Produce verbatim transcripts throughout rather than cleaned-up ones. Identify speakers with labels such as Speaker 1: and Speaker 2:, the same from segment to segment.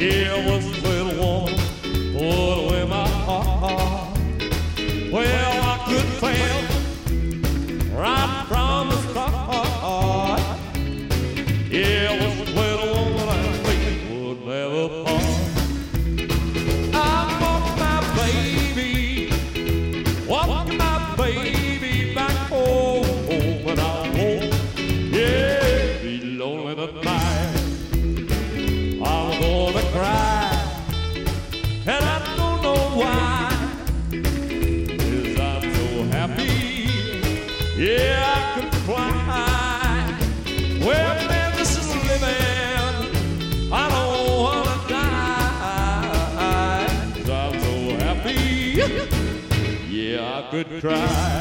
Speaker 1: Yeah, was a little woman put away my heart. Well, I couldn't fail right from the start. Yeah, was a little woman I think would never part. I want my baby, want my baby back home, and I won't, yeah, be lonely tonight. I'm gonna cry, and I don't know why, 'cause I'm so happy, yeah, I could fly. Well, man, this is living, I don't wanna die, 'cause I'm so happy, yeah, I could cry.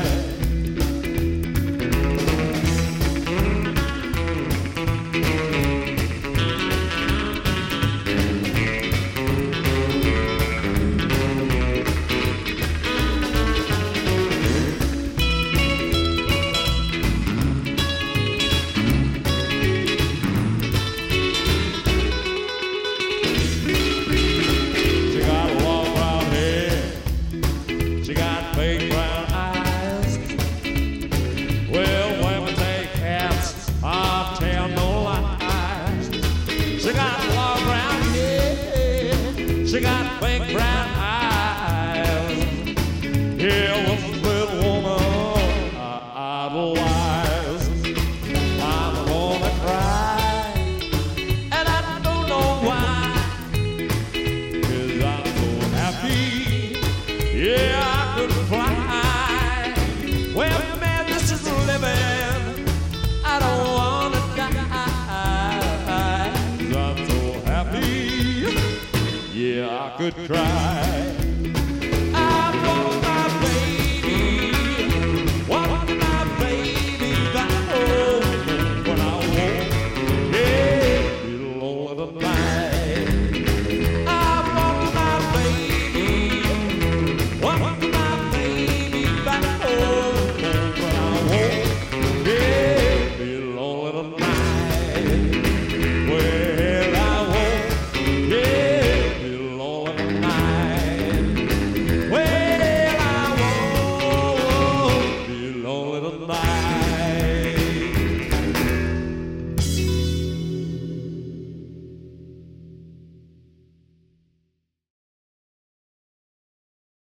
Speaker 1: Big brown eyes. Well, women take hats, I'll tell no lies. She got long brown hair, she got big brown eyes. Yeah, was a little woman I idolized. I'm gonna cry, and I don't know why, 'cause I'm so happy, yeah, I could fly. Well, man, this is living, I don't wanna die, 'cause I'm so happy, yeah, I could cry. I want my baby, want my baby back home, when I won't, yeah, be lonely tonight.